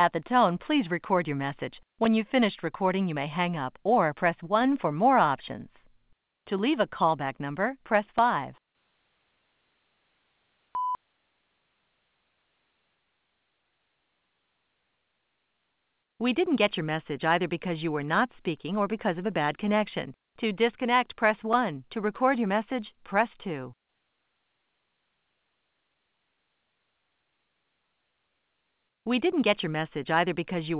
At the tone, please record your message. When you've finished recording, you may hang up or press 1 for more options. To leave a callback number, press 5. We didn't get your message either because you were not speaking or because of a bad connection. To disconnect, press 1. To record your message, press 2. We didn't get your message either because you